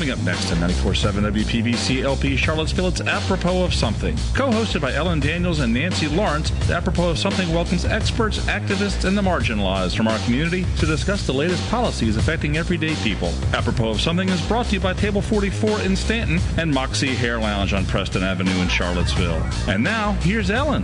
Coming up next on 94.7 WPVC LP Charlottesville, it's Apropos of Something. Co-hosted by Ellen Daniels and Nancy Lawrence, Apropos of Something welcomes experts, activists, and the marginalized from our community to discuss the latest policies affecting everyday people. Apropos of Something is brought to you by Table 44 in Stanton and Moxie Hair Lounge on Preston Avenue in Charlottesville. And now, here's Ellen.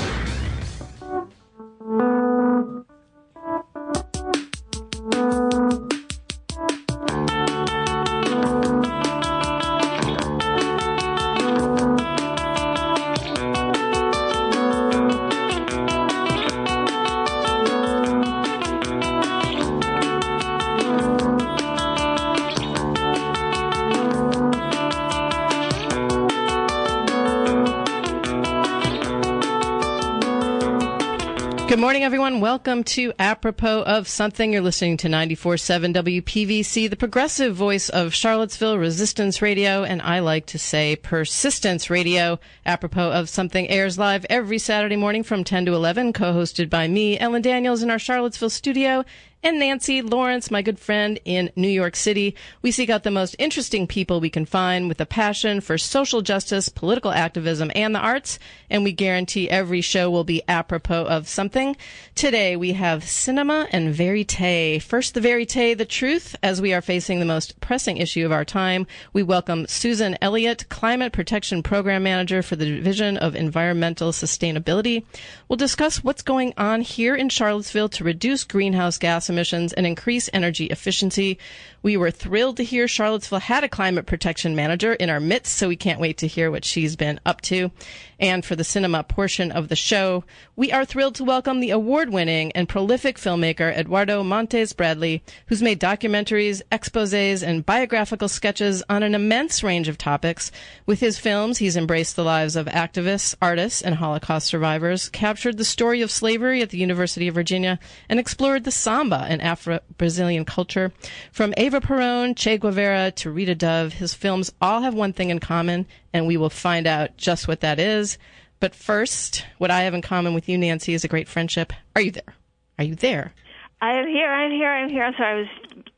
Good morning, everyone. Welcome to Apropos of Something. You're listening to 94.7 WPVC, the progressive voice of Charlottesville, Resistance Radio, and I like to say Persistence Radio. Apropos of Something airs live every Saturday morning from 10 to 11, co-hosted by me, Ellen Daniels, in our Charlottesville studio, and Nancy Lawrence, my good friend in New York City. We seek out the most interesting people we can find with a passion for social justice, political activism, and the arts, and we guarantee every show will be apropos of something. Today we have cinema and verite. First, the verite, the truth, as we are facing the most pressing issue of our time. We welcome Susan Elliott, Climate Protection Program Manager for the Division of Environmental Sustainability. We'll discuss what's going on here in Charlottesville to reduce greenhouse gas emissions and increase energy efficiency. We were thrilled to hear Charlottesville had a climate protection manager in our midst, so we can't wait to hear what she's been up to. And for the cinema portion of the show, we are thrilled to welcome the award-winning and prolific filmmaker Eduardo Montes Bradley, who's made documentaries, exposés, and biographical sketches on an immense range of topics. With his films, he's embraced the lives of activists, artists, and Holocaust survivors, captured the story of slavery at the University of Virginia, and explored the samba and Afro-Brazilian culture. From Eva Perón, Che Guevara, to Rita Dove, his films all have one thing in common, and we will find out just what that is. But first, what I have in common with you, Nancy, is a great friendship. Are you there? Are you there? I am here. I'm sorry.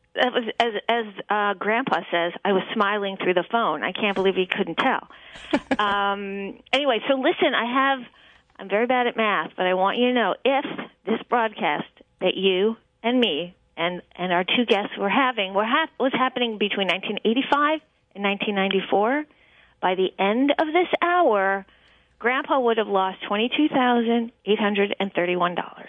As Grandpa says, I was smiling through the phone. I can't believe he couldn't tell. Anyway, so listen, I'm very bad at math, but I want you to know, if this broadcast that you and me and our two guests were having was happening between 1985 and 1994, by the end of this hour, Grandpa would have lost $22,831.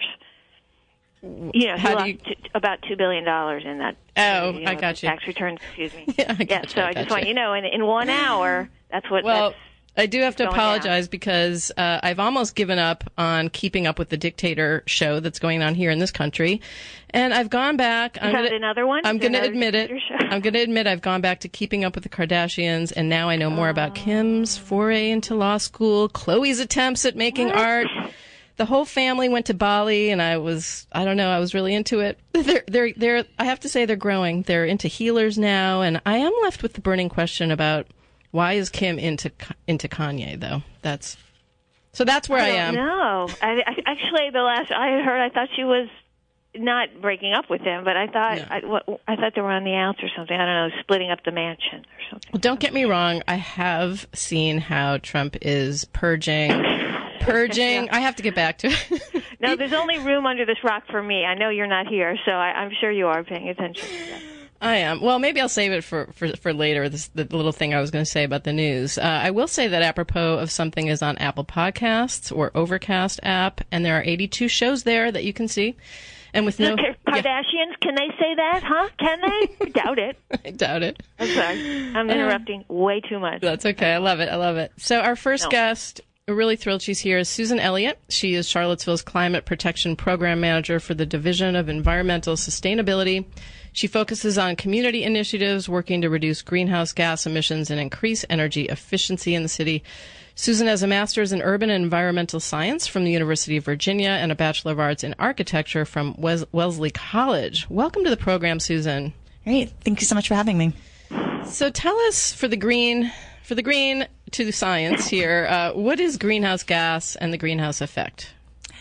You know, he lost about $2 billion in that. Oh, I got you. Tax returns, excuse me. Yeah, I got you. So I just want you to know, in 1 hour, that's what. Well, I do have to apologize because I've almost given up on keeping up with the dictator show that's going on here in this country. And I've gone back. Another one? I'm going to admit it. I'm going to admit I've gone back to Keeping Up with the Kardashians, and now I know more about Kim's foray into law school, Khloe's attempts at making art. The whole family went to Bali, and I was really into it. They're I have to say they're growing. They're into healers now, and I am left with the burning question about why is Kim into Kanye, though? That's where I am. No, actually, the last I had heard, I thought she was not breaking up with him, but I thought I thought they were on the outs or something. I don't know, splitting up the mansion or something. Well, don't get me wrong. I have seen how Trump is purging. Yeah. I have to get back to it. No, there's only room under this rock for me. I know you're not here, so I'm sure you are paying attention to that. I am. Well, maybe I'll save it for later, the little thing I was going to say about the news. I will say that Apropos of Something is on Apple Podcasts or Overcast app, and there are 82 shows there that you can see. And with no Kardashians, can they say that, huh? Can they? I doubt it. I doubt it. I'm sorry. I'm interrupting way too much. That's okay. I love it. So our first guest, we're really thrilled she's here, is Susan Elliott. She is Charlottesville's Climate Protection Program Manager for the Division of Environmental Sustainability. She focuses on community initiatives working to reduce greenhouse gas emissions and increase energy efficiency in the city. Susan has a master's in urban and environmental science from the University of Virginia and a Bachelor of Arts in architecture from Wellesley College. Welcome to the program, Susan. Great. Thank you so much for having me. So tell us, for the green to the science here, what is greenhouse gas and the greenhouse effect?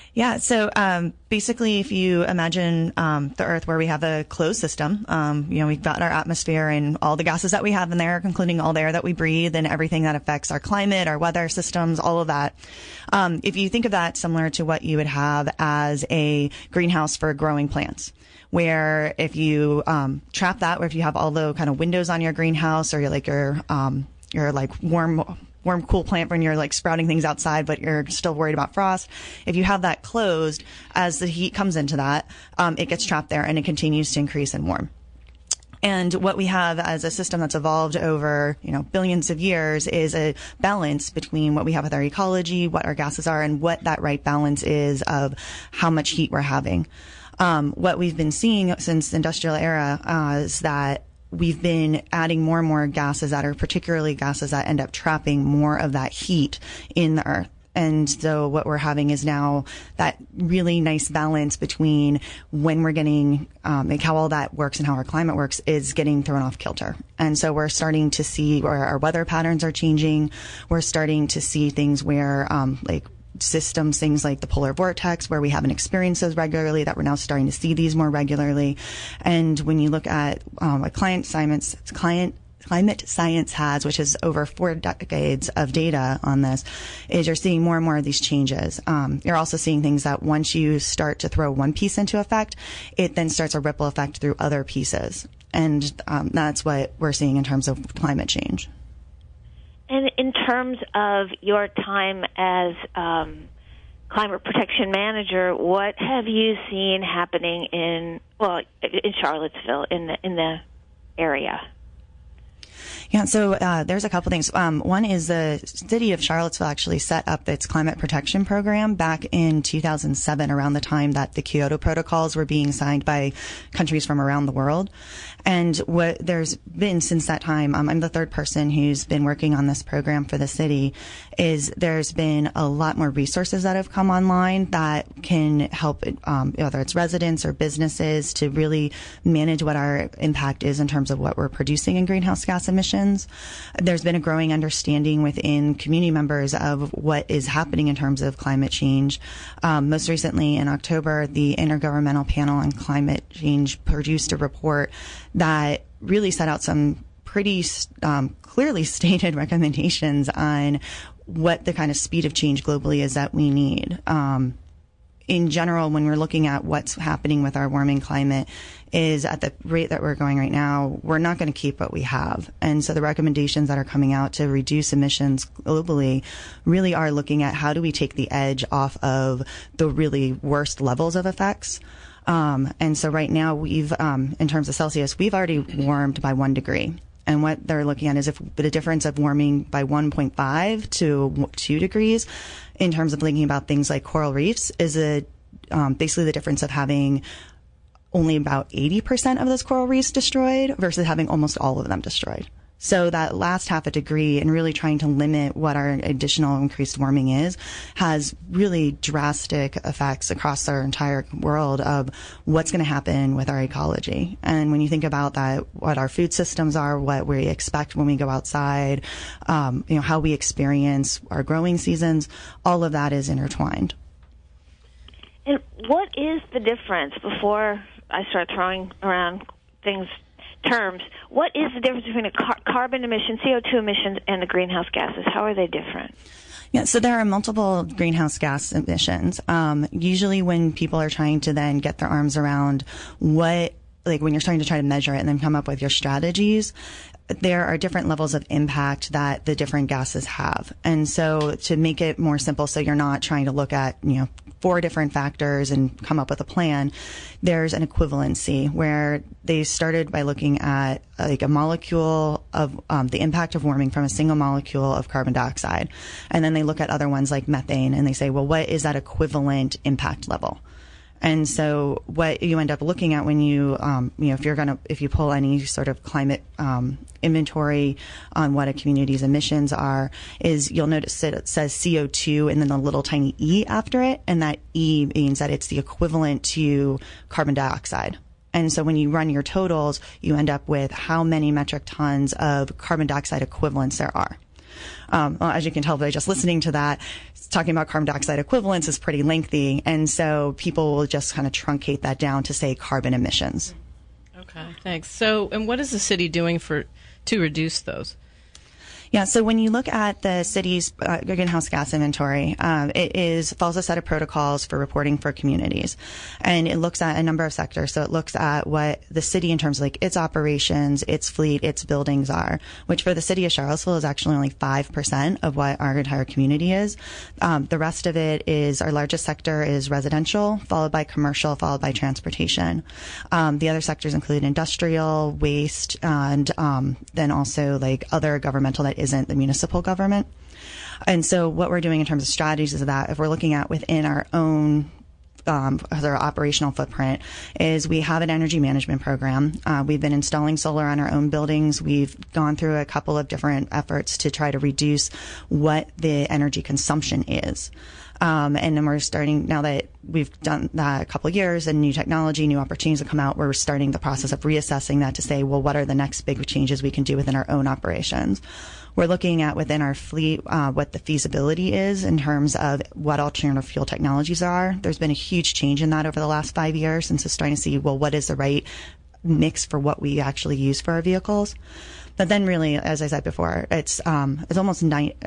Yeah. So basically, if you imagine the Earth where we have a closed system, we've got our atmosphere and all the gases that we have in there, including all the air that we breathe and everything that affects our climate, our weather systems, all of that. If you think of that similar to what you would have as a greenhouse for growing plants, where if you trap that, or if you have all the kind of windows on your greenhouse, or your like warm, cool plant when you're like sprouting things outside, but you're still worried about frost. If you have that closed, as the heat comes into that, it gets trapped there and it continues to increase and warm. And what we have as a system that's evolved over, billions of years is a balance between what we have with our ecology, what our gases are, and what that right balance is of how much heat we're having. What we've been seeing since the industrial era is that we've been adding more and more gases that are particularly gases that end up trapping more of that heat in the Earth. And so what we're having is now that really nice balance between when we're getting, how all that works and how our climate works is getting thrown off kilter. And so we're starting to see where our weather patterns are changing. We're starting to see things where, systems, things like the polar vortex, where we haven't experienced those regularly, that we're now starting to see these more regularly. And when you look at what climate science has, which is over 4 decades of data on this, is you're seeing more and more of these changes. You're also seeing things that once you start to throw one piece into effect, it then starts a ripple effect through other pieces. And that's what we're seeing in terms of climate change. And in terms of your time as climate protection manager, what have you seen happening in Charlottesville, in the area? Yeah, so there's a couple things. One is the city of Charlottesville actually set up its climate protection program back in 2007, around the time that the Kyoto protocols were being signed by countries from around the world. And what there's been since that time, I'm the third person who's been working on this program for the city, is there's been a lot more resources that have come online that can help, whether it's residents or businesses, to really manage what our impact is in terms of what we're producing in greenhouse gas emissions. There's been a growing understanding within community members of what is happening in terms of climate change. Most recently in October, the Intergovernmental Panel on Climate Change produced a report that really set out some pretty clearly stated recommendations on what the kind of speed of change globally is that we need. In general, when we're looking at what's happening with our warming climate, is at the rate that we're going right now, we're not going to keep what we have. And so the recommendations that are coming out to reduce emissions globally really are looking at how do we take the edge off of the really worst levels of effects. And so right now we've, in terms of Celsius, we've already warmed by 1 degree. And what they're looking at is if the difference of warming by 1.5 to 2 degrees in terms of thinking about things like coral reefs is basically the difference of having only about 80% of those coral reefs destroyed versus having almost all of them destroyed. So that last half a degree and really trying to limit what our additional increased warming is has really drastic effects across our entire world of what's going to happen with our ecology. And when you think about that, what our food systems are, what we expect when we go outside, how we experience our growing seasons, all of that is intertwined. And what is the difference, before I start throwing around terms, what is the difference between a carbon emission, CO2 emissions, and the greenhouse gases? How are they different? Yeah, so there are multiple greenhouse gas emissions. Usually when people are trying to then get their arms around when you're starting to try to measure it and then come up with your strategies, there are different levels of impact that the different gases have. And so to make it more simple, so you're not trying to look at, 4 different factors and come up with a plan, there's an equivalency where they started by looking at a molecule of the impact of warming from a single molecule of carbon dioxide. And then they look at other ones like methane and they say, well, what is that equivalent impact level? And so what you end up looking at when you, if you pull any sort of climate inventory on what a community's emissions are, is you'll notice that it says CO2 and then a little tiny E after it. And that E means that it's the equivalent to carbon dioxide. And so when you run your totals, you end up with how many metric tons of carbon dioxide equivalents there are. Well, as you can tell by just listening to that, talking about carbon dioxide equivalents is pretty lengthy. And so people will just kind of truncate that down to say carbon emissions. Okay, thanks. So, and what is the city doing to reduce those? Yeah, so when you look at the city's greenhouse gas inventory, it follows a set of protocols for reporting for communities. And it looks at a number of sectors. So it looks at what the city in terms of like its operations, its fleet, its buildings are, which for the city of Charlottesville is actually only 5% of what our entire community is. The rest of it is, our largest sector is residential, followed by commercial, followed by transportation. The other sectors include industrial, waste, and then also like other governmental that isn't the municipal government. And so what we're doing in terms of strategies is that if we're looking at within our own our operational footprint is we have an energy management program. We've been installing solar on our own buildings. We've gone through a couple of different efforts to try to reduce what the energy consumption is. And then we're starting, now that we've done that a couple of years and new technology, new opportunities have come out, we're starting the process of reassessing that to say, well, what are the next big changes we can do within our own operations? We're looking at within our fleet what the feasibility is in terms of what alternative fuel technologies are. There's been a huge change in that over the last 5 years, and so starting to see, well, what is the right mix for what we actually use for our vehicles. But then really, as I said before, it's almost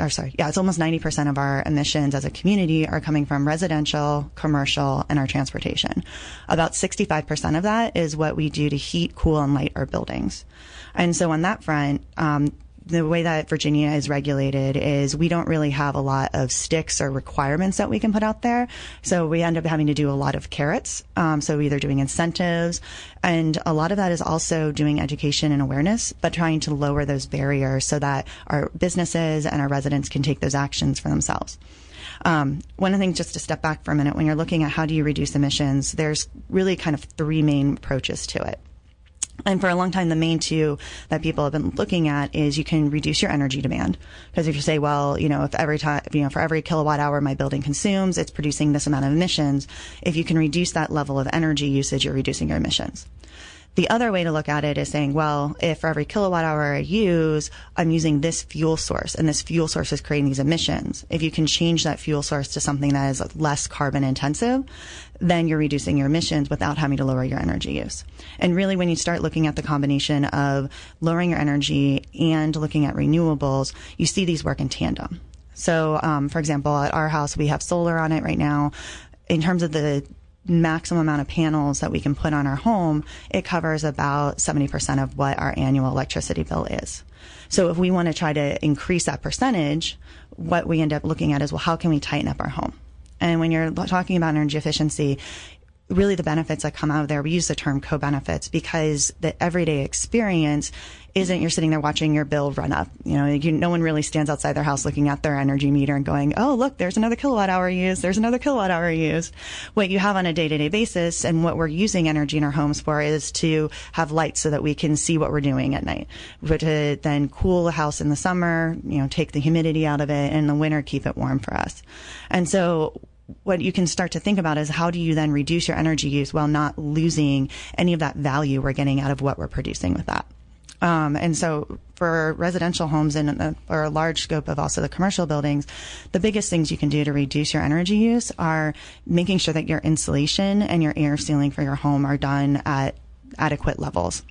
90% of our emissions as a community are coming from residential, commercial, and our transportation. About 65% of that is what we do to heat, cool, and light our buildings. And so on that front, the way that Virginia is regulated is we don't really have a lot of sticks or requirements that we can put out there. So we end up having to do a lot of carrots. So either doing incentives, and a lot of that is also doing education and awareness, but trying to lower those barriers so that our businesses and our residents can take those actions for themselves. One of the things, just to step back for a minute, when you're looking at how do you reduce emissions, there's really kind of three main approaches to it. And for a long time, the main two that people have been looking at is you can reduce your energy demand. Because if you say, well, if for every kilowatt hour my building consumes, it's producing this amount of emissions. If you can reduce that level of energy usage, you're reducing your emissions. The other way to look at it is saying, well, if for every kilowatt hour I use, I'm using this fuel source, and this fuel source is creating these emissions. If you can change that fuel source to something that is less carbon intensive, then you're reducing your emissions without having to lower your energy use. And really, when you start looking at the combination of lowering your energy and looking at renewables, you see these work in tandem. So, for example, at our house, we have solar on it right now. In terms of the maximum amount of panels that we can put on our home, it covers about 70% of what our annual electricity bill is. So if we want to try to increase that percentage, what we end up looking at is, well, how can we tighten up our home? And when you're talking about energy efficiency, really the benefits that come out of there, we use the term co-benefits because the everyday experience isn't you're sitting there watching your bill run up. No one really stands outside their house looking at their energy meter and going, oh, look, there's another kilowatt hour used. There's another kilowatt hour used. What you have on a day-to-day basis and what we're using energy in our homes for is to have lights so that we can see what we're doing at night. To then cool the house in the summer, take the humidity out of it, and in the winter keep it warm for us. And so what you can start to think about is how do you then reduce your energy use while not losing any of that value we're getting out of what we're producing with that. And so for residential homes or a large scope of also the commercial buildings, the biggest things you can do to reduce your energy use are making sure that your insulation and your air sealing for your home are done at adequate levels.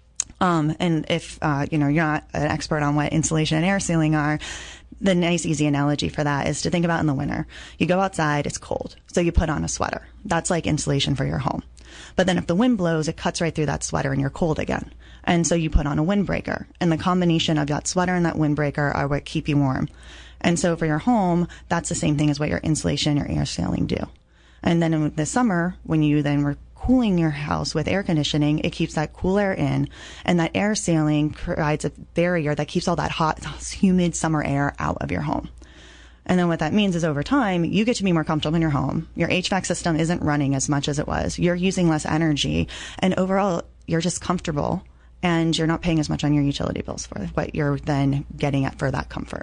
And if, you're not an expert on what insulation and air sealing are, the nice, easy analogy for that is to think about in the winter. You go outside, it's cold, so you put on a sweater. That's like insulation for your home. But then if the wind blows, it cuts right through that sweater and you're cold again. And so you put on a windbreaker. And the combination of that sweater and that windbreaker are what keep you warm. And so for your home, that's the same thing as what your insulation or air sealing do. And then in the summer, when you then were cooling your house with air conditioning, it keeps that cool air in, and that air sealing provides a barrier that keeps all that hot, humid summer air out of your home. And then what that means is over time, you get to be more comfortable in your home. Your HVAC system isn't running as much as it was. You're using less energy, and overall, you're just comfortable, and you're not paying as much on your utility bills for what you're then getting at for that comfort.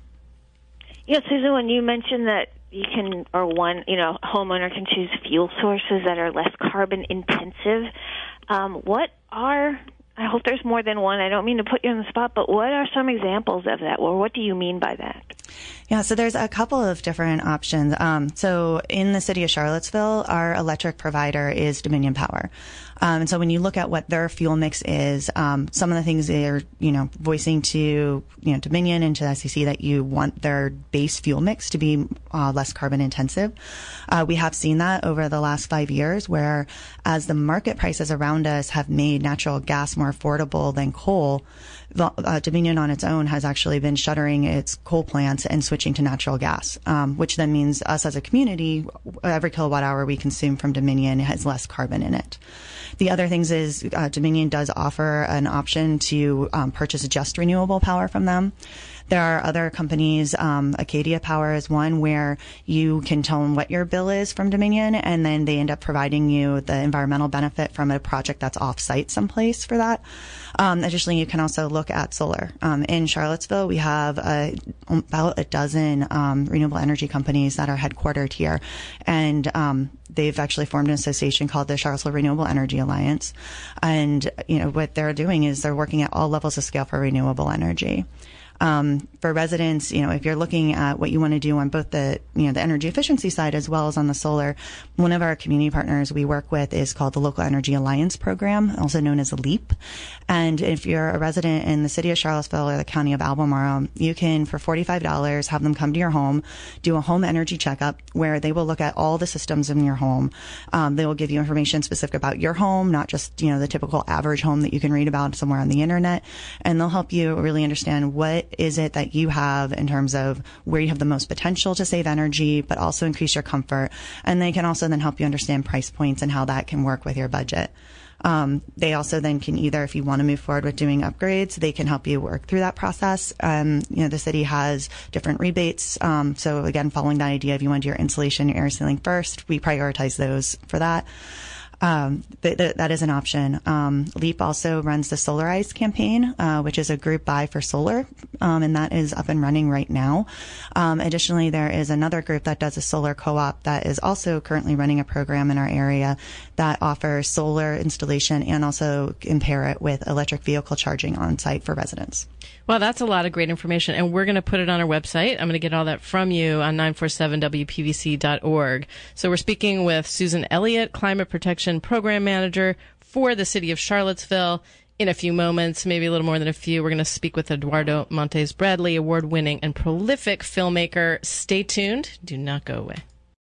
Yeah, Susan, when you mentioned that you can, or one, homeowner can choose fuel sources that are less carbon intensive, I hope there's more than one. I don't mean to put you on the spot, but what are some examples of that? Or what do you mean by that? Yeah, so there's a couple of different options. So in the city of Charlottesville, our electric provider is Dominion Power. And so when you look at what their fuel mix is, some of the things they're, voicing to, Dominion and to the SEC that you want their base fuel mix to be less carbon intensive. We have seen that over the last 5 years, where as the market prices around us have made natural gas more affordable than coal, Dominion on its own has actually been shuttering its coal plants and switching to natural gas, which then means us as a community, every kilowatt hour we consume from Dominion has less carbon in it. The other things is Dominion does offer an option to purchase just renewable power from them. There are other companies, Acadia Power is one, where you can tell them what your bill is from Dominion, and then they end up providing you the environmental benefit from a project that's off-site someplace for that. Additionally, you can also look at solar. In Charlottesville, we have about a dozen renewable energy companies that are headquartered here, and they've actually formed an association called the Charlottesville Renewable Energy Alliance. And, what they're doing is they're working at all levels of scale for renewable energy. For residents, if you're looking at what you want to do on both the energy efficiency side as well as on the solar, one of our community partners we work with is called the Local Energy Alliance Program, also known as LEAP. And if you're a resident in the city of Charlottesville or the county of Albemarle, you can, for $45, have them come to your home, do a home energy checkup where they will look at all the systems in your home. They will give you information specific about your home, not just, the typical average home that you can read about somewhere on the internet. And they'll help you really understand what is it that you have in terms of where you have the most potential to save energy, but also increase your comfort. And they can also then help you understand price points and how that can work with your budget. They also then can either, if you want to move forward with doing upgrades, they can help you work through that process. The city has different rebates. So again, following that idea, if you want to do your insulation, your air sealing first, we prioritize those for that. That is an option. LEAP also runs the Solarize campaign, which is a group buy for solar, and that is up and running right now. Additionally, there is another group that does a solar co-op that is also currently running a program in our area that offers solar installation and also can pair it with electric vehicle charging on site for residents. Well, that's a lot of great information, and we're going to put it on our website. I'm going to get all that from you on 947wpvc.org. So we're speaking with Susan Elliott, Climate Protection Program Manager for the City of Charlottesville. In a few moments, maybe a little more than a few, we're going to speak with Eduardo Montes Bradley, award-winning and prolific filmmaker. Stay tuned. Do not go away.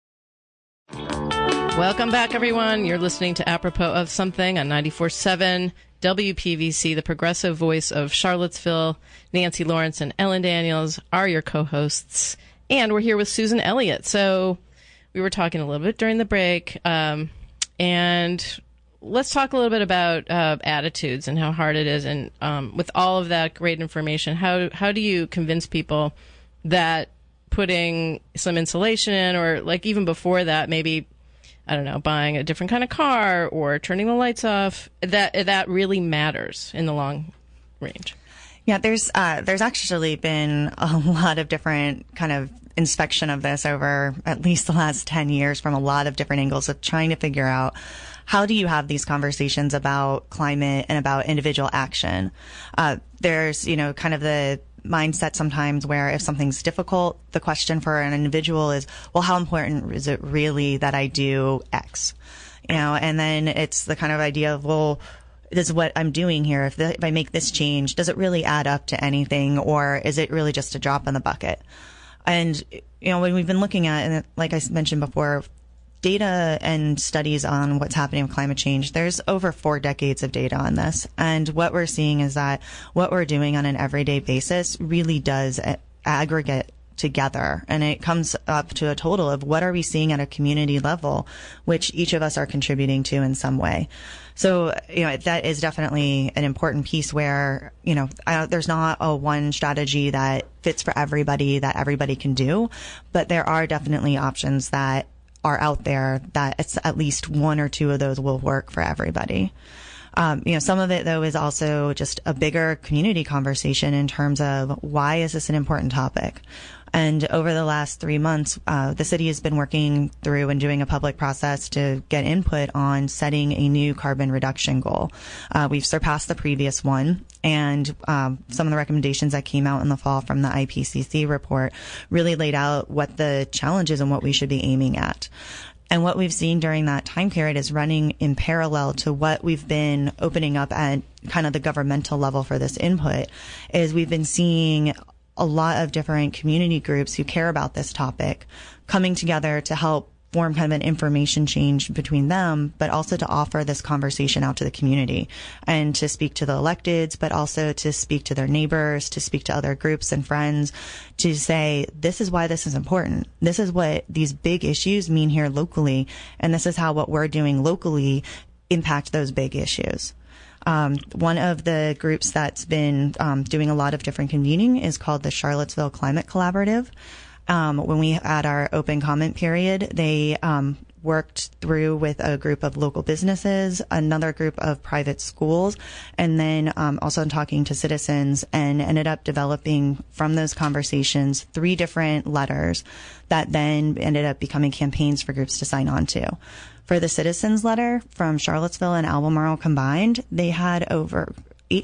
Welcome back, everyone. You're listening to Apropos of Something on 94.7 WPVC, the progressive voice of Charlottesville. Nancy Lawrence and Ellen Daniels are your co-hosts. And we're here with Susan Elliott. So we were talking a little bit during the break. And let's talk a little bit about attitudes and how hard it is. And with all of that great information, how do you convince people that putting some insulation in, or like even before that, maybe, I don't know, buying a different kind of car or turning the lights off, that really matters in the long range? Yeah, there's actually been a lot of different kind of inspection of this over at least the last 10 years from a lot of different angles of trying to figure out how do you have these conversations about climate and about individual action. There's, kind of the mindset sometimes where if something's difficult, the question for an individual is, well, how important is it really that I do X? And then it's the kind of idea of, well, this is what I'm doing here. If I make this change, does it really add up to anything, or is it really just a drop in the bucket? And, when we've been looking at, and like I mentioned before, data and studies on what's happening with climate change, there's over 4 decades of data on this. And what we're seeing is that what we're doing on an everyday basis really does aggregate together. And it comes up to a total of what are we seeing at a community level, which each of us are contributing to in some way. So, that is definitely an important piece where, there's not a one strategy that fits for everybody that everybody can do, but there are definitely options that are out there that it's at least one or two of those will work for everybody. Some of it, though, is also just a bigger community conversation in terms of why is this an important topic? And over the last 3 months, the city has been working through and doing a public process to get input on setting a new carbon reduction goal. We've surpassed the previous one, and some of the recommendations that came out in the fall from the IPCC report really laid out what the challenges and what we should be aiming at. And what we've seen during that time period is running in parallel to what we've been opening up at kind of the governmental level for this input, is we've been seeing a lot of different community groups who care about this topic coming together to help form kind of an information change between them, but also to offer this conversation out to the community and to speak to the electeds, but also to speak to their neighbors, to speak to other groups and friends, to say, this is why this is important. This is what these big issues mean here locally, and this is how what we're doing locally impact those big issues. One of the groups that's been doing a lot of different convening is called the Charlottesville Climate Collaborative. When we had our open comment period, they worked through with a group of local businesses, another group of private schools, and then also talking to citizens, and ended up developing from those conversations 3 different letters that then ended up becoming campaigns for groups to sign on to. For the citizens letter from Charlottesville and Albemarle combined, they had over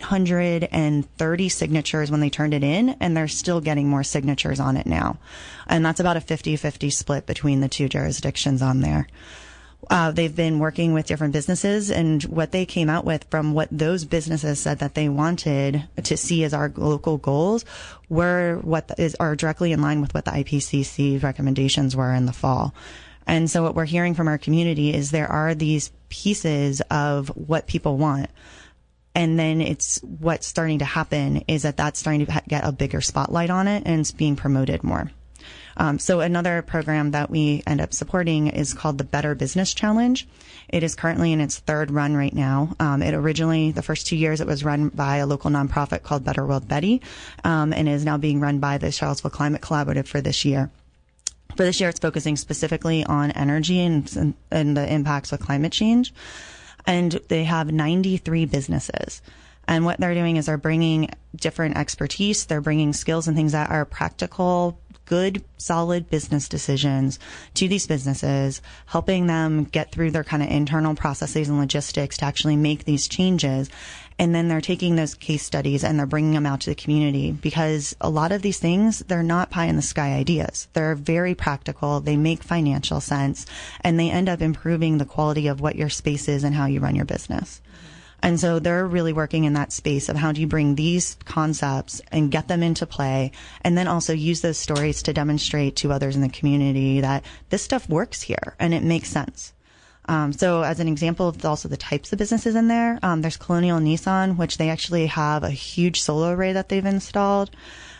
830 signatures when they turned it in, and they're still getting more signatures on it now. And that's about a 50-50 split between the 2 jurisdictions on there. They've been working with different businesses, and what they came out with from what those businesses said that they wanted to see as our local goals were are directly in line with what the IPCC recommendations were in the fall. And so what we're hearing from our community is there are these pieces of what people want. And then what's starting to happen is that's starting to get a bigger spotlight on it, and it's being promoted more. So another program that we end up supporting is called the Better Business Challenge. It is currently in its 3rd run right now. It originally, the first 2 years, it was run by a local nonprofit called Better World Betty, and is now being run by the Charlottesville Climate Collaborative for this year. For this year, it's focusing specifically on energy and the impacts of climate change. And they have 93 businesses. And what they're doing is they're bringing different expertise. They're bringing skills and things that are practical, good, solid business decisions to these businesses, helping them get through their kind of internal processes and logistics to actually make these changes. And then they're taking those case studies and they're bringing them out to the community, because a lot of these things, they're not pie in the sky ideas. They're very practical. They make financial sense, and they end up improving the quality of what your space is and how you run your business. And so they're really working in that space of how do you bring these concepts and get them into play, and then also use those stories to demonstrate to others in the community that this stuff works here and it makes sense. So as an example of also the types of businesses in there, there's Colonial Nissan, which they actually have a huge solar array that they've installed.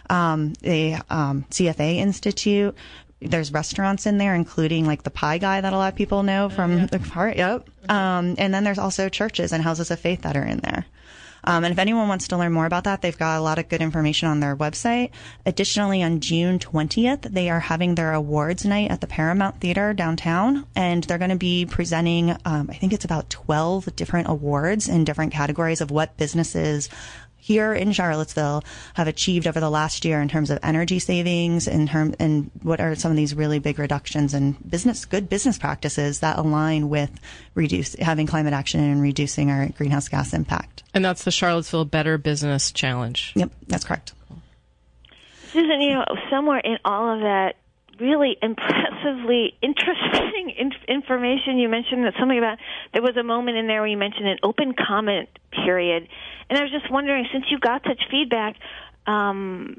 CFA Institute. There's restaurants in there, including like the Pie Guy that a lot of people know from the part. Yep. And then there's also churches and houses of faith that are in there. And if anyone wants to learn more about that, they've got a lot of good information on their website. Additionally, on June 20th, they are having their awards night at the Paramount Theater downtown, and they're going to be presenting, I think it's about 12 different awards in different categories of what businesses here in Charlottesville have achieved over the last year in terms of energy savings, and what are some of these really big reductions in good business practices that align with having climate action and reducing our greenhouse gas impact. And that's the Charlottesville Better Business Challenge. Yep, that's correct. Susan, somewhere in all of that really impressively interesting information, you mentioned that something about, there was a moment in there where you mentioned an open comment period. And I was just wondering, since you got such feedback, how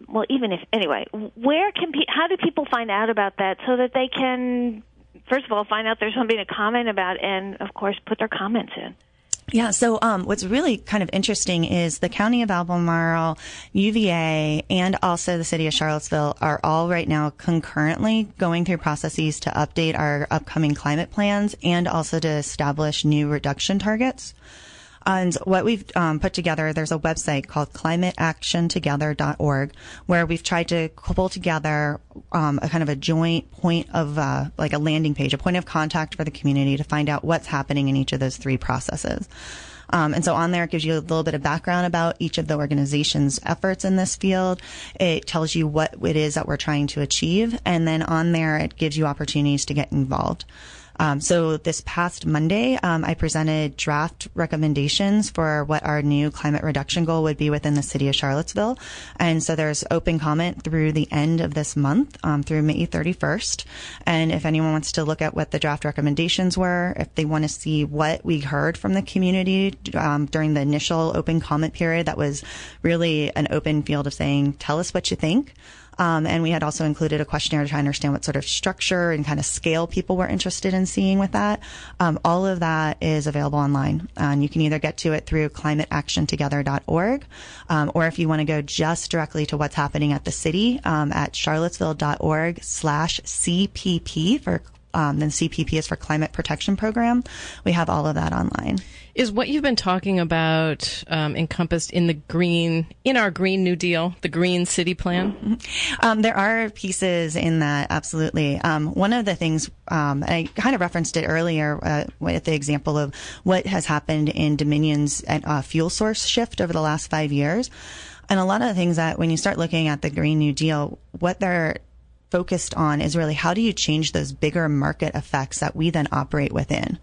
do people find out about that so that they can, first of all, find out there's something to comment about and, of course, put their comments in? Yeah, so what's really kind of interesting is the County of Albemarle, UVA, and also the City of Charlottesville are all right now concurrently going through processes to update our upcoming climate plans and also to establish new reduction targets. And what we've put together, there's a website called climateactiontogether.org, where we've tried to pull together a kind of a joint point of like a landing page, a point of contact for the community to find out what's happening in each of those 3 processes. And so on there, it gives you a little bit of background about each of the organization's efforts in this field. It tells you what it is that we're trying to achieve. And then on there, it gives you opportunities to get involved. So this past Monday, I presented draft recommendations for what our new climate reduction goal would be within the city of Charlottesville. And so there's open comment through the end of this month, through May 31st. And if anyone wants to look at what the draft recommendations were, if they want to see what we heard from the community during the initial open comment period, that was really an open field of saying, tell us what you think. And we had also included a questionnaire to try and understand what sort of structure and kind of scale people were interested in seeing with that. All of that is available online. And you can either get to it through climateactiontogether.org, or if you want to go just directly to what's happening at the city, at charlottesville.org/CPP for then CPP is for Climate Protection Program. We have all of that online. Is what you've been talking about encompassed in our Green New Deal, the Green City Plan? There are pieces in that, absolutely. One of the things, I kind of referenced it earlier with the example of what has happened in Dominion's fuel source shift over the last 5 years. And a lot of the things that when you start looking at the Green New Deal, what they're focused on is really how do you change those bigger market effects that we then operate within.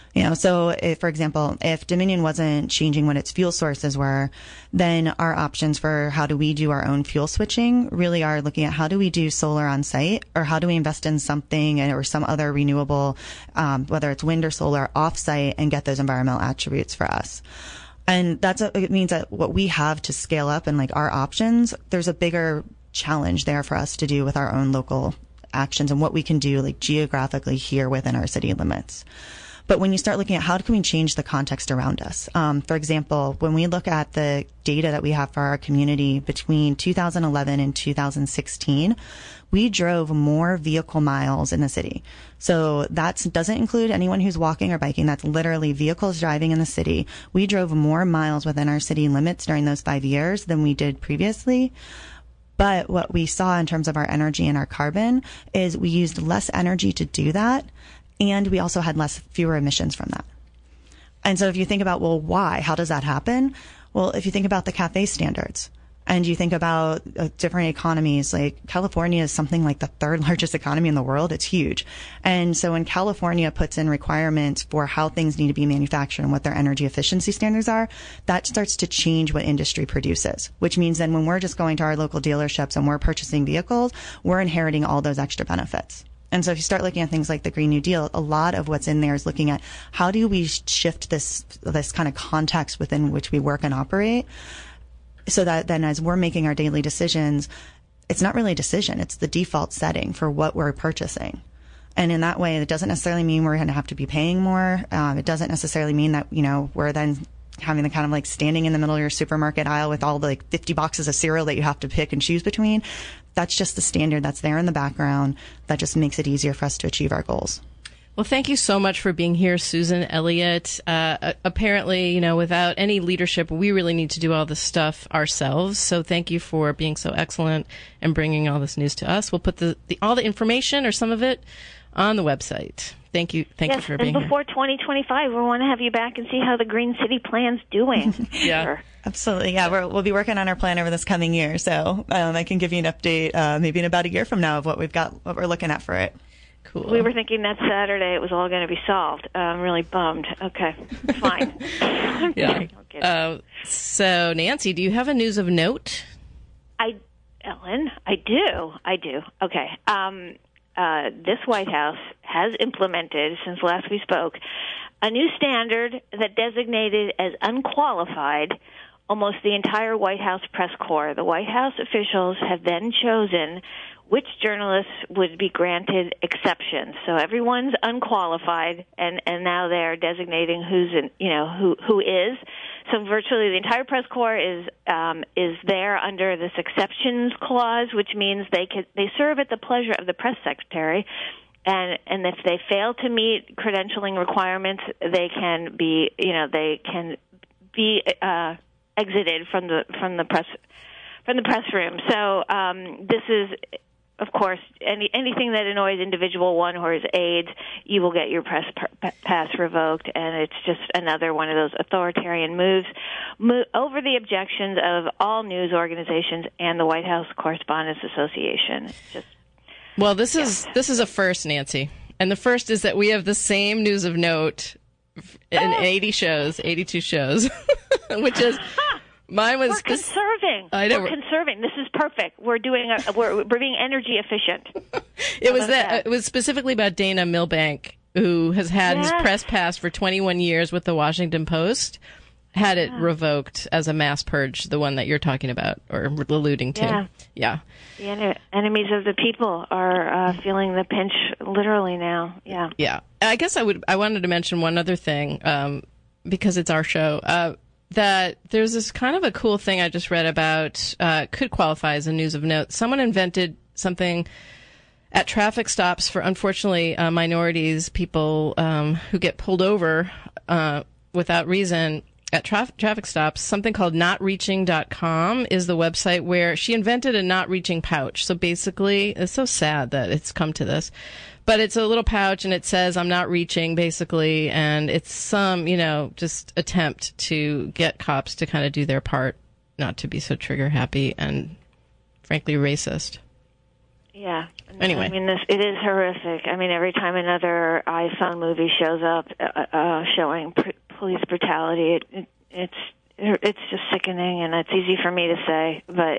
So if, for example, if Dominion wasn't changing what its fuel sources were, then our options for how do we do our own fuel switching really are looking at how do we do solar on site, or how do we invest in something or some other renewable, whether it's wind or solar, off site, and get those environmental attributes for us. And it means that what we have to scale up and like our options, there's a bigger challenge there for us to do with our own local actions and what we can do like geographically here within our city limits. But when you start looking at how can we change the context around us, for example, when we look at the data that we have for our community between 2011 and 2016, we drove more vehicle miles in the city. So that doesn't include anyone who's walking or biking. That's literally vehicles driving in the city. We drove more miles within our city limits during those 5 years than we did previously. But what we saw in terms of our energy and our carbon is we used less energy to do that, and we also had fewer emissions from that. And so if you think about, well, why? How does that happen? Well, if you think about the CAFE standards, and you think about different economies, like California is something like the third largest economy in the world. It's huge. And so when California puts in requirements for how things need to be manufactured and what their energy efficiency standards are, that starts to change what industry produces, which means then when we're just going to our local dealerships and we're purchasing vehicles, we're inheriting all those extra benefits. And so if you start looking at things like the Green New Deal, a lot of what's in there is looking at how do we shift this kind of context within which we work and operate, so that then as we're making our daily decisions, it's not really a decision. It's the default setting for what we're purchasing. And in that way, it doesn't necessarily mean we're going to have to be paying more. It doesn't necessarily mean that, we're then having the kind of like standing in the middle of your supermarket aisle with all the 50 boxes of cereal that you have to pick and choose between. That's just the standard that's there in the background that just makes it easier for us to achieve our goals. Well, thank you so much for being here, Susan Elliott. Apparently, without any leadership, we really need to do all this stuff ourselves. So thank you for being so excellent and bringing all this news to us. We'll put all the information or some of it on the website. Thank you. Thank you for being here. And before 2025, we want to have you back and see how the Green City Plan's doing. Yeah. Sure. Absolutely. Yeah, we'll be working on our plan over this coming year. So I can give you an update maybe in about a year from now of what we're looking at for it. Cool. We were thinking that Saturday it was all going to be solved. I'm really bummed. Okay, fine. Yeah. So, Nancy, do you have a news of note? Ellen, I do. Okay. This White House has implemented, since last we spoke, a new standard that designated as unqualified almost the entire White House press corps. The White House officials have then chosen which journalists would be granted exceptions. So everyone's unqualified, and now they're designating who is. So virtually the entire press corps is there under this exceptions clause, which means they serve at the pleasure of the press secretary, and if they fail to meet credentialing requirements, they can be exited from the press room. So this is of course, anything that annoys individual one or his aides, you will get your press pass revoked, and it's just another one of those authoritarian moves over the objections of all news organizations and the White House Correspondents Association. It's just, well, this is a first, Nancy, and the first is that we have the same news of note in 82 shows, which is. Mine was We're conserving. We're conserving. This is perfect. We're being energy efficient. It was specifically about Dana Milbank, who has had his press pass for 21 years with the Washington Post, had it revoked as a mass purge, the one that you're talking about or alluding to. Yeah. The enemies of the people are feeling the pinch literally now. Yeah. Yeah. I guess I wanted to mention one other thing because it's our show. That there's this kind of a cool thing I just read about, could qualify as a news of note. Someone invented something at traffic stops for, unfortunately, minorities, people who get pulled over without reason at traffic stops. Something called notreaching.com is the website where she invented a not reaching pouch. So basically, it's so sad that it's come to this. But it's a little pouch, and it says, I'm not reaching, basically, and it's some, just attempt to get cops to kind of do their part, not to be so trigger-happy and, frankly, racist. Yeah. Anyway. I mean, it is horrific. I mean, every time another iPhone movie shows up showing police brutality, it's just sickening, and it's easy for me to say, but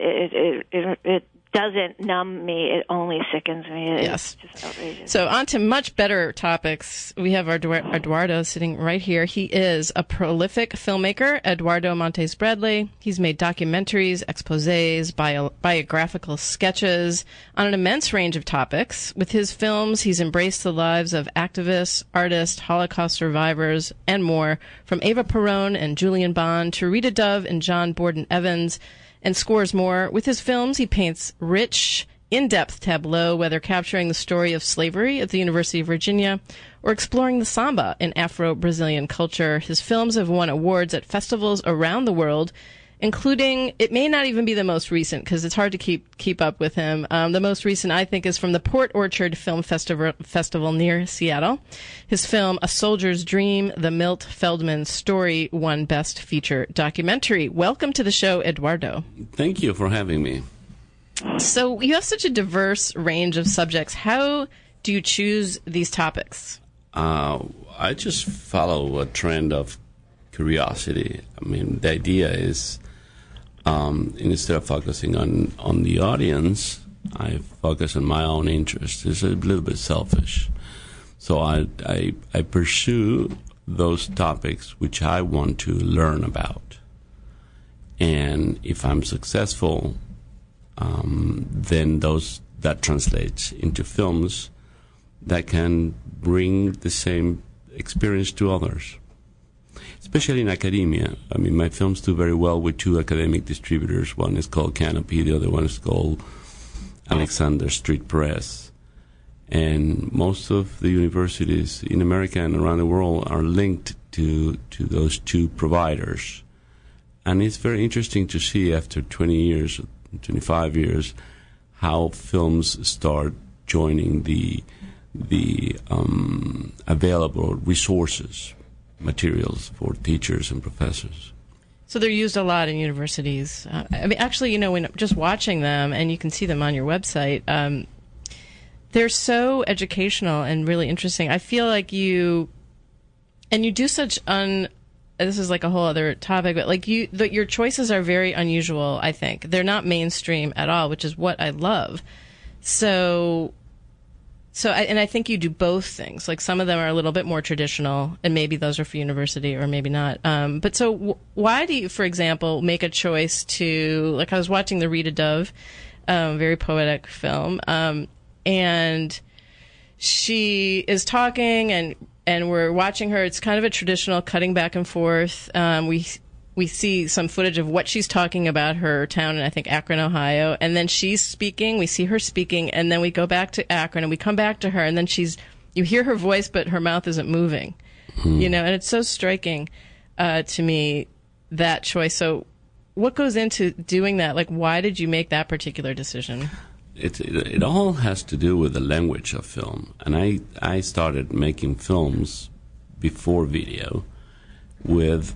it doesn't numb me. It only sickens me. It's just outrageous. So on to much better topics. We have Eduardo sitting right here. He is a prolific filmmaker, Eduardo Montes Bradley. He's made documentaries, exposés, biographical sketches on an immense range of topics. With his films, he's embraced the lives of activists, artists, Holocaust survivors, and more, from Eva Peron and Julian Bond to Rita Dove and John Borden Evans, and scores more. With his films, he paints rich, in-depth tableau, whether capturing the story of slavery at the University of Virginia or exploring the samba in Afro-Brazilian culture. His films have won awards at festivals around the world, including, it may not even be the most recent because it's hard to keep up with him. The most recent, I think, is from the Port Orchard Film Festival near Seattle. His film, A Soldier's Dream, The Milt Feldman Story, won Best Feature Documentary. Welcome to the show, Eduardo. Thank you for having me. So you have such a diverse range of subjects. How do you choose these topics? I just follow a trend of curiosity. I mean, the idea is instead of focusing on the audience, I focus on my own interest. It's a little bit selfish. So I pursue those topics which I want to learn about. And if I'm successful, then that translates into films that can bring the same experience to others. Especially in academia. I mean, my films do very well with two academic distributors. One is called Canopy, the other one is called Alexander Street Press. And most of the universities in America and around the world are linked to those two providers. And it's very interesting to see after 20 years, 25 years, how films start joining the available resources, materials for teachers and professors. So they're used a lot in universities. I mean, actually, when just watching them, and you can see them on your website, they're so educational and really interesting. I feel like you do such this is like a whole other topic, but like your choices are very unusual, I think. They're not mainstream at all, which is what I love. I think you do both things. Like some of them are a little bit more traditional, and maybe those are for university or maybe not. But so why do you, for example, make a choice to, like I was watching the Rita Dove, very poetic film, and she is talking and we're watching her. It's kind of a traditional cutting back and forth. We see some footage of what she's talking about, her town in, I think, Akron, Ohio. And then she's speaking. We see her speaking. And then we go back to Akron and we come back to her. And then you hear her voice, but her mouth isn't moving. And it's so striking to me, that choice. So what goes into doing that? Like, why did you make that particular decision? it all has to do with the language of film. And I started making films before video with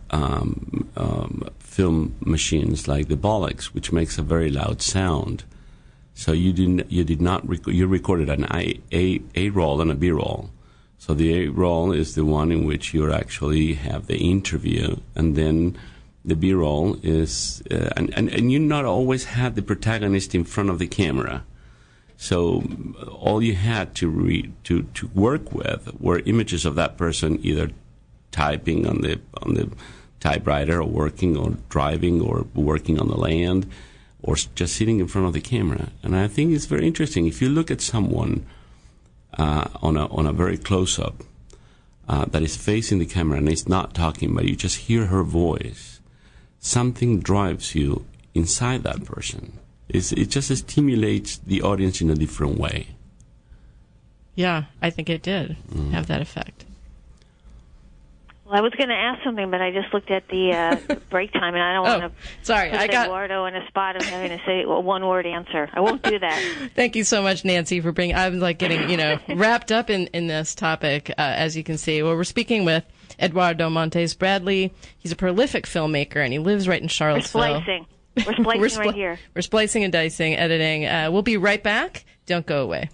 film machines like the Bolex, which makes a very loud sound. So you recorded an A roll and a B roll. So the A roll is the one in which you actually have the interview, and then the B roll is and you not always had the protagonist in front of the camera. So all you had to work with were images of that person either typing on the typewriter, or working, or driving, or working on the land, or just sitting in front of the camera. And I think it's very interesting. If you look at someone on a very close-up that is facing the camera and is not talking, but you just hear her voice, something drives you inside that person. It just stimulates the audience in a different way. Yeah, I think it did have that effect. Well, I was going to ask something, but I just looked at the break time, and I don't want to put Eduardo in a spot of having to say a one-word answer. I won't do that. Thank you so much, Nancy, for bringing. I'm getting wrapped up in this topic, as you can see. Well, we're speaking with Eduardo Montes Bradley. He's a prolific filmmaker, and he lives right in Charlottesville. We're splicing right here. We're splicing and dicing, editing. We'll be right back. Don't go away.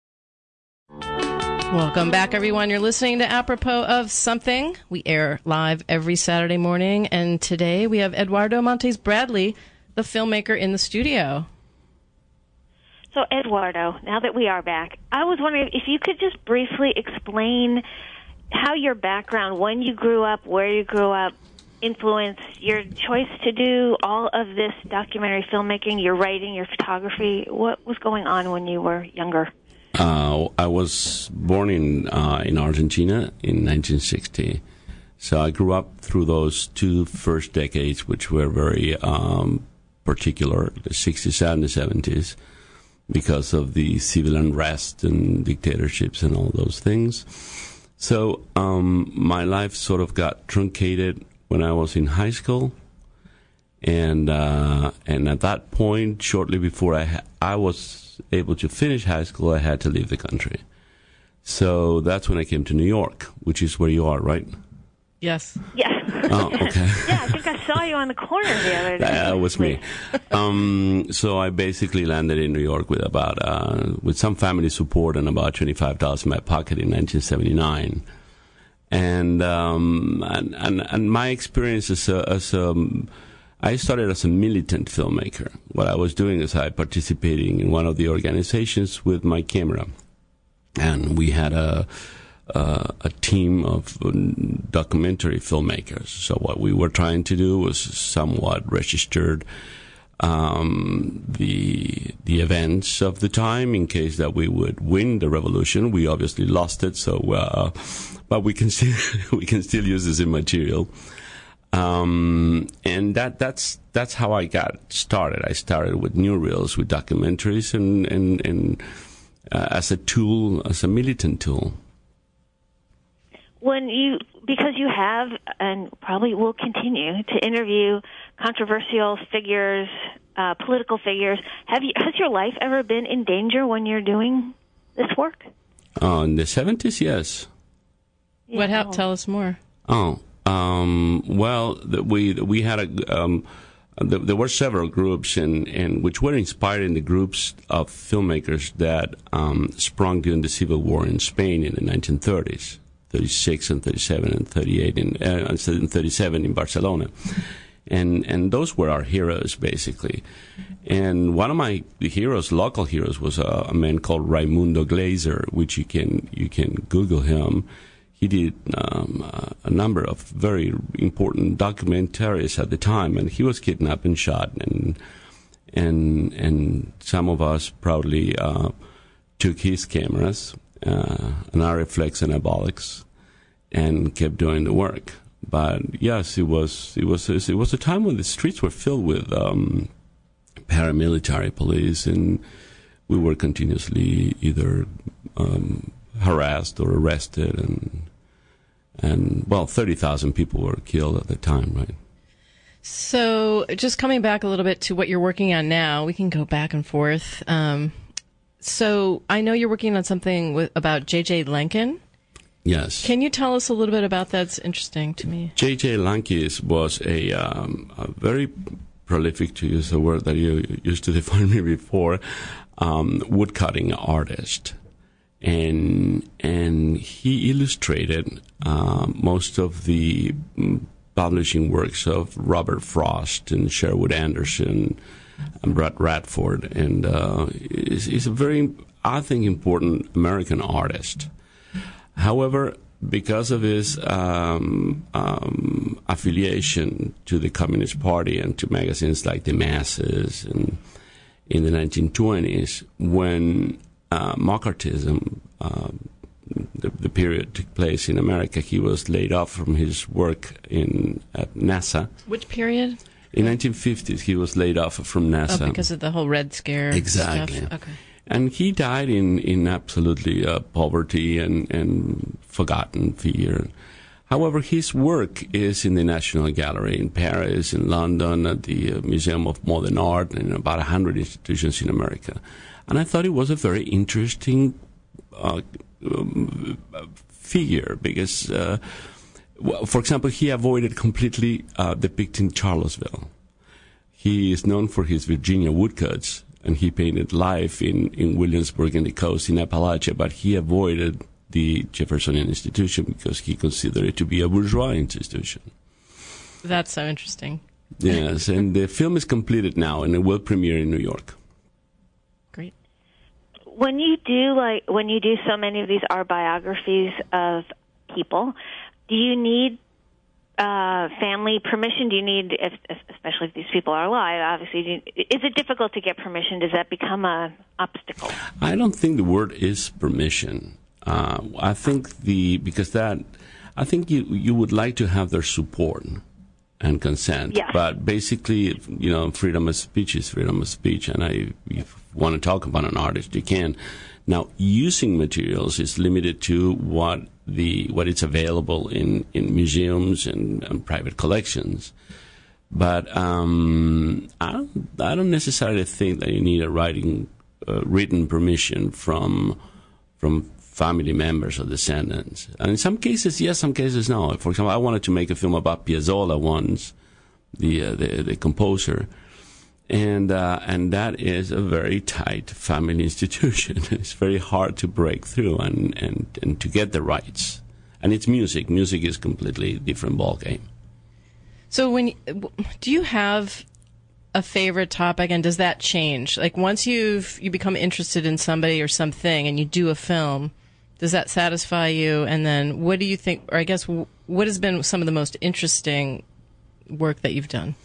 Welcome back, everyone. You're listening to Apropos of Something. We air live every Saturday morning, and today we have Eduardo Montes Bradley, the filmmaker, in the studio. So, Eduardo, now that we are back, I was wondering if you could just briefly explain how your background, when you grew up, where you grew up, influenced your choice to do all of this documentary filmmaking, your writing, your photography. What was going on when you were younger? I was born in Argentina in 1960, so I grew up through those two first decades, which were very particular, the 60s and the 70s, because of the civil unrest and dictatorships and all those things. So my life sort of got truncated when I was in high school, and at that point, shortly before I was able to finish high school, I had to leave the country. So that's when I came to New York, which is where you are, right? Yes. Yeah. Oh, okay. Yeah, I think I saw you on the corner the other day. That was me. So I basically landed in New York with with some family support and about $25 in my pocket in 1979. And my experience I started as a militant filmmaker. What I was doing is I participating in one of the organizations with my camera, and we had a team of documentary filmmakers. So what we were trying to do was somewhat registered the events of the time in case that we would win the revolution. We obviously lost it, so but we can still use this in material. And that's how I got started. I started with newsreels, with documentaries, and as a tool, as a militant tool. Because you have and probably will continue to interview controversial figures, political figures, has your life ever been in danger when you're doing this work? In the 70s, yes. Yeah. What happened? Tell us more. Well, we had there were several groups and which were inspired in the groups of filmmakers that sprung during the Civil War in Spain in the 1930s, 36 and 37 and 38 and 37 in Barcelona. And those were our heroes, basically. And one of my heroes, local heroes, was a man called Raimundo Glazer, which you can Google him. He did a number of very important documentaries at the time, and he was kidnapped and shot, and some of us proudly took his cameras, an Arriflex and a Bolex, and kept doing the work. But yes, it was a time when the streets were filled with paramilitary police, and we were continuously either harassed or arrested, and well, 30,000 people were killed at the time, right? So just coming back a little bit to what you're working on now, we can go back and forth. So I know you're working on something about J.J. Lenkin. Yes. Can you tell us a little bit about that? It's interesting to me. J.J. Lenkin was a very prolific, to use the word that you used to define me before, woodcutting artist. And he illustrated most of the publishing works of Robert Frost and Sherwood Anderson and Brett Radford. And he's a very, I think, important American artist. However, because of his affiliation to the Communist Party and to magazines like The Masses and in the 1920s, when McCarthyism, the period took place in America, he was laid off from his work at NASA. Which period? In 1950s, he was laid off from NASA. Oh, because of the whole Red Scare exactly. stuff? Okay. And he died in absolutely poverty and forgotten fear. However, his work is in the National Gallery in Paris, in London, at the Museum of Modern Art, and in about 100 institutions in America. And I thought it was a very interesting figure because, for example, he avoided completely depicting Charlottesville. He is known for his Virginia woodcuts, and he painted life in Williamsburg and the coast in Appalachia, but he avoided the Jeffersonian institution because he considered it to be a bourgeois institution. That's so interesting. Yes, and the film is completed now, and it will premiere in New York. Great. When you do so many of these art biographies of people, do you need family permission? Do you need, especially if these people are alive, obviously, is it difficult to get permission? Does that become an obstacle? I don't think the word is permission. I think you would like to have their support and consent. Yes. But basically, freedom of speech is freedom of speech, and if you want to talk about an artist, you can. Now, using materials is limited to what it's available in museums and private collections. But I don't necessarily think that you need a written permission from family members or descendants. And in some cases, yes, some cases, no. For example, I wanted to make a film about Piazzolla once, the composer. And that is a very tight family institution. It's very hard to break through and to get the rights. And it's music. Music is completely different ballgame. So do you have a favorite topic, and does that change? Like once you become interested in somebody or something and you do a film, does that satisfy you? And then what do you think, or I guess what has been some of the most interesting work that you've done?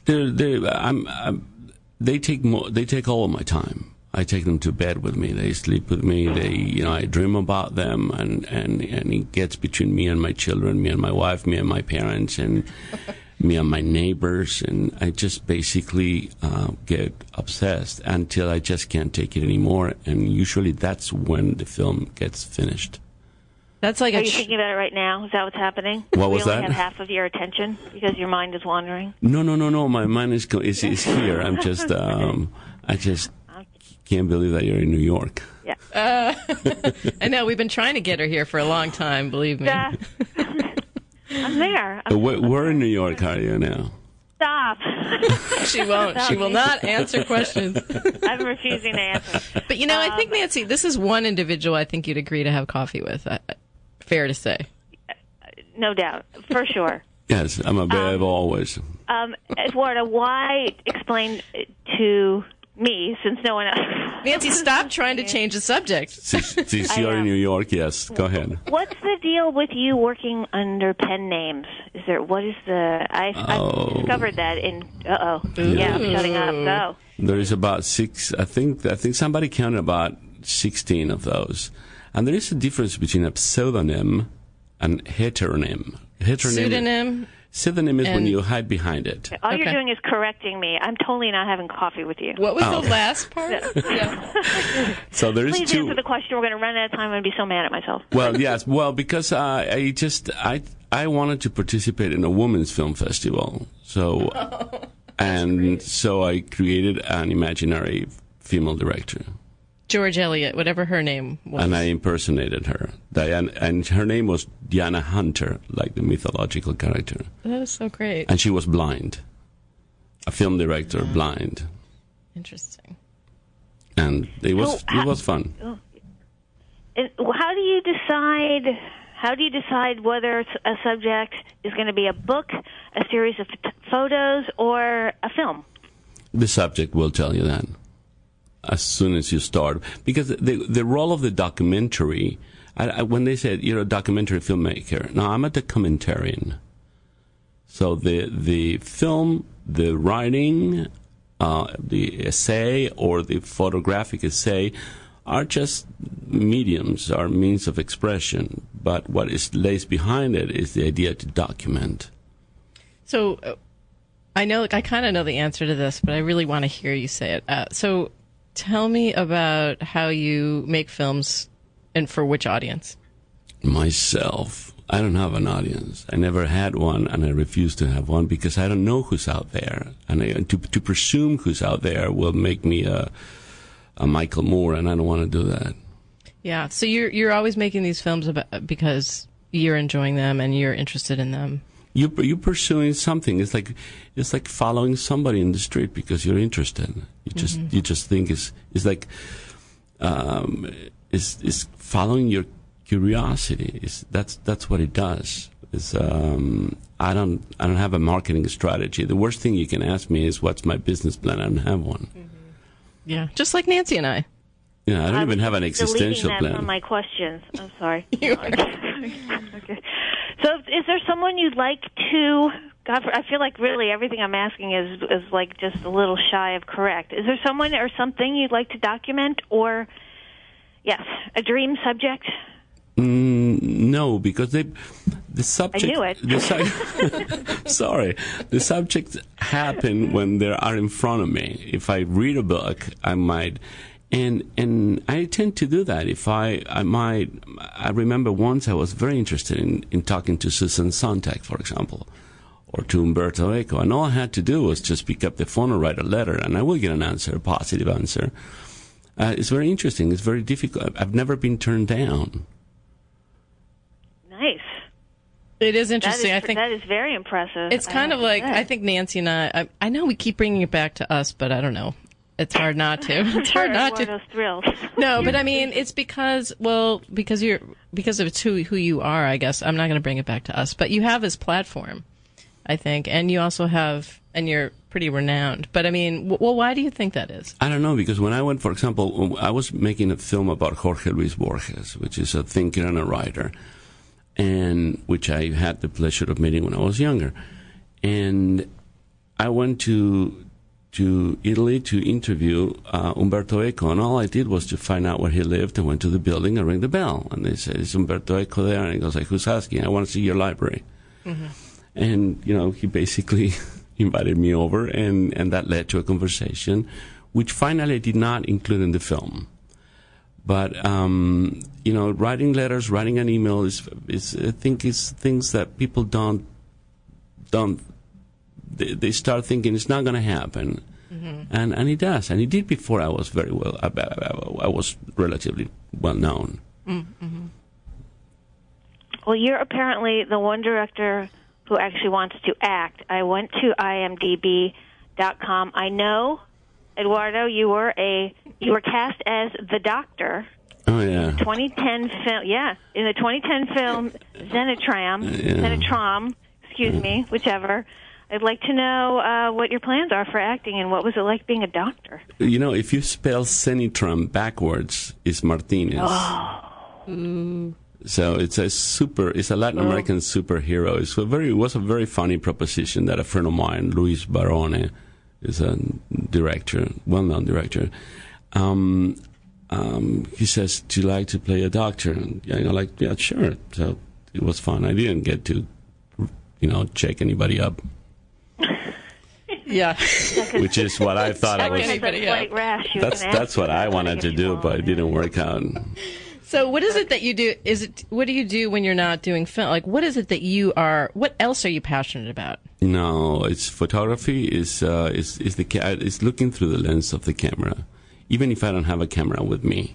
They take all of my time. I take them to bed with me. They sleep with me. I dream about them, and it gets between me and my children, me and my wife, me and my parents, and me and my neighbors, and I just basically get obsessed until I just can't take it anymore, and usually that's when the film gets finished. That's like Are you thinking about it right now? Is that what's happening? What was that? We only have half of your attention because your mind is wandering? No. My mind is here. I'm just, I just can't believe that you're in New York. Yeah. I know. We've been trying to get her here for a long time, believe me. I'm there. Where in New York are you now? Stop. She won't. She will not answer questions. I'm refusing to answer. But, I think, Nancy, this is one individual I think you'd agree to have coffee with. Fair to say. No doubt. For sure. Yes, I'm a babe always. Eduardo, why explain to me, since no one else... Nancy, stop trying to change the subject. Since you're in New York, yes, go ahead. What's the deal with you working under pen names? I've discovered that in... Yeah, I'm shutting up. Go. There is about 6, I think somebody counted about 16 of those. And there is a difference between a pseudonym and heteronym. Pseudonym? Pseudonym is when you hide behind it. All you're doing is correcting me. I'm totally not having coffee with you. What was the last part? Yeah. So there is Please answer the question. We're going to run out of time. I'm going to be so mad at myself. Well, yes. Well, because I wanted to participate in a women's film festival. So, so I created an imaginary female director. George Eliot, whatever her name was. And I impersonated her. Diana, and her name was Diana Hunter, like the mythological character. That is so great. And she was blind. A film director, blind. Interesting. And it was fun. How do you decide whether a subject is going to be a book, a series of photos, or a film? The subject will tell you that as soon as you start. Because the role of the documentary, when they said you're a documentary filmmaker, no, I'm a documentarian. So the film, the writing, the essay, or the photographic essay are just mediums, are means of expression. But what lays behind it is the idea to document. So I kind of know the answer to this, but I really want to hear you say it. So tell me about how you make films and for which audience. Myself. I don't have an audience. I never had one, and I refuse to have one because I don't know who's out there. And to presume who's out there will make me a Michael Moore, and I don't want to do that. Yeah. So you're always making these films because you're enjoying them and you're interested in them. You're pursuing something. It's like following somebody in the street because you're interested. You just think it's like it's following your curiosity. That's what it does. I don't have a marketing strategy. The worst thing you can ask me is what's my business plan. I don't have one. Mm-hmm. Yeah, just like Nancy and I. Yeah, I don't even have an existential plan. That from my questions. I'm sorry. Okay. So, is there someone you'd like to? God, I feel like really everything I'm asking is like just a little shy of correct. Is there someone or something you'd like to document, or yes, a dream subject? No, because the subject. I knew it. Sorry, the subjects happen when they are in front of me. If I read a book, I might, and I tend to do that. If I remember once I was very interested in talking to Susan Sontag, for example, or to Umberto Eco, and all I had to do was just pick up the phone or write a letter, and I will get an answer, a positive answer. It's very interesting. It's very difficult. I've never been turned down. Nice. It is interesting. I think that is very impressive. It's kind of like, I think Nancy and I know we keep bringing it back to us, but I don't know. It's hard not to. It's hard not to. Those thrills. No, but I mean, it's because of it's who you are, I guess. I'm not going to bring it back to us, but you have this platform, I think, and you also have, and you're pretty renowned. But I mean, well, why do you think that is? I don't know, because when I went, for example, I was making a film about Jorge Luis Borges, which is a thinker and a writer, and which I had the pleasure of meeting when I was younger. And I went to Italy to interview Umberto Eco, and all I did was to find out where he lived, and went to the building and rang the bell. And they said, "Is Umberto Eco there?" And he goes like, "Who's asking? I want to see your library." Mm-hmm. And, he basically invited me over, and that led to a conversation, which finally I did not include in the film. But, writing letters, writing an email is I think is things that people don't, they start thinking it's not going to happen. Mm-hmm. And it does. And it did before I was I was relatively well known. Mm-hmm. Well, you're apparently the one director who actually wants to act. I went to imdb.com. I know, Eduardo, you were cast as the Doctor. Oh yeah. 2010 film. Yeah, in the 2010 film Zenitram, whichever. I'd like to know what your plans are for acting, and what was it like being a doctor? If you spell Zenitram backwards, it's Martinez. Oh. Mm. So it's a Latin American superhero. It was a very funny proposition that a friend of mine, Luis Barone, is a director, well-known director. He says, "Do you like to play a doctor?" And yeah, sure. So it was fun. I didn't get to, check anybody up. Yeah. Which is what I thought I was. That's what I wanted to do, but it didn't work out. So what is it that you do? What do you do when you're not doing film? Like, what is it that you are? What else are you passionate about? No, it's photography. Is looking through the lens of the camera. even if I don't have a camera with me.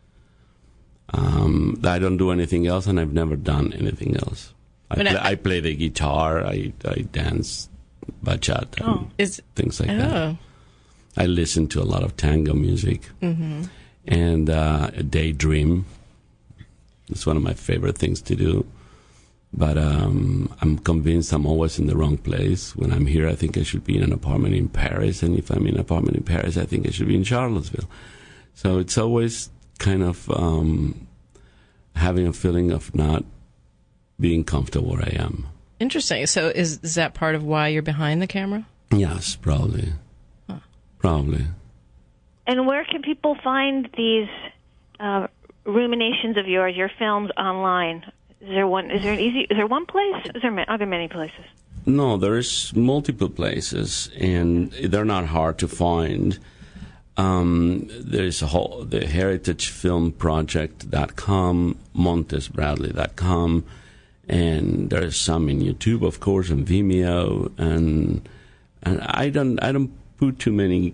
I don't do anything else, and I've never done anything else. I play the guitar, I dance bachata, things like that. I listen to a lot of tango music, and daydream. It's one of my favorite things to do. But I'm convinced I'm always in the wrong place. When I'm here, I think I should be in an apartment in Paris, and if I'm in an apartment in Paris, I think I should be in Charlottesville. So it's always kind of having a feeling of not being comfortable where I am. Interesting. So is that part of why you're behind the camera? Yes, probably. Huh. Probably. And where can people find these ruminations of yours, your films online? Is there one place? Are there many places? No, there's multiple places, and they're not hard to find. There's the heritagefilmproject.com, montesbradley.com, and there's some in YouTube, of course, and Vimeo, and I don't put too many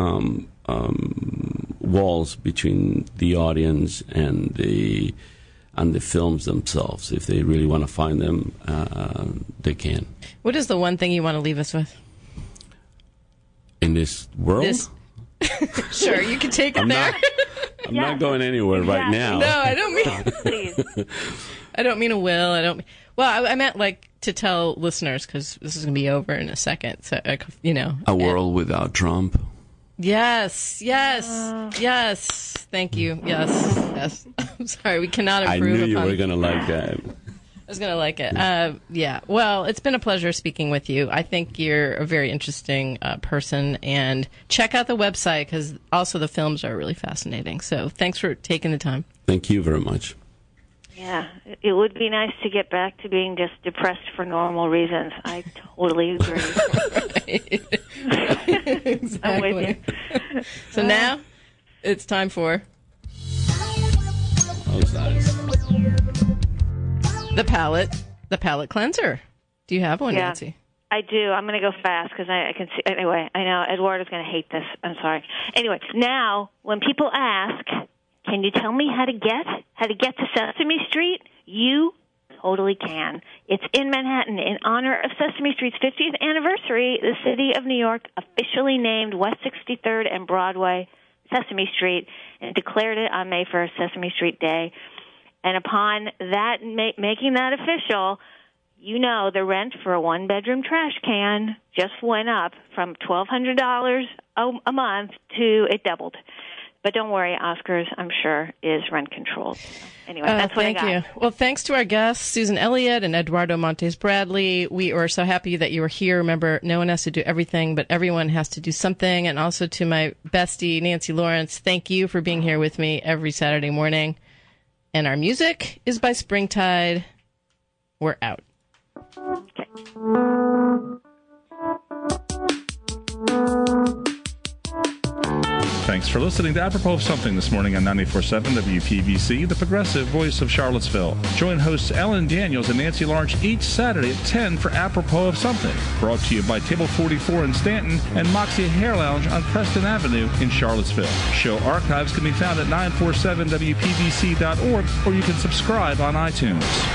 walls between the audience and the films themselves. If they really want to find them, they can. What is the one thing you want to leave us with? In this world? Sure, you can take it there. I'm not going anywhere right now. No, I don't mean. Please. I don't mean a will. Well, I meant like to tell listeners, because this is going to be over in a second. So a world without Trump. Yes. Thank you. Yes. I'm sorry, we cannot improve. I knew you were going to like that. I was going to like it. Yeah. Well, it's been a pleasure speaking with you. I think you're a very interesting person, and check out the website because also the films are really fascinating. So thanks for taking the time. Thank you very much. Yeah, it would be nice to get back to being just depressed for normal reasons. I totally agree. Exactly. I'm with you. So now it's time for the palate cleanser. Do you have one, Nancy? I do. I'm going to go fast because I can see. Anyway, I know Eduardo's going to hate this. I'm sorry. Anyway, now when people ask, can you tell me how to get to Sesame Street? You totally can. It's in Manhattan in honor of Sesame Street's 50th anniversary. The city of New York officially named West 63rd and Broadway Sesame Street and declared it on May 1st, Sesame Street Day. And upon that making that official, the rent for a one-bedroom trash can just went up from $1,200 a month to it doubled. But don't worry, Oscars, I'm sure, is rent-controlled. Anyway, that's what I got. Thank you. Well, thanks to our guests, Susan Elliott and Eduardo Montes Bradley. We are so happy that you were here. Remember, no one has to do everything, but everyone has to do something. And also to my bestie, Nancy Lawrence, thank you for being here with me every Saturday morning. And our music is by Springtide. We're out. Okay. Thanks for listening to Apropos of Something this morning on 94.7 WPVC, the progressive voice of Charlottesville. Join hosts Ellen Daniels and Nancy Lawrence each Saturday at 10 for Apropos of Something. Brought to you by Table 44 in Stanton and Moxie Hair Lounge on Preston Avenue in Charlottesville. Show archives can be found at 947WPVC.org, or you can subscribe on iTunes.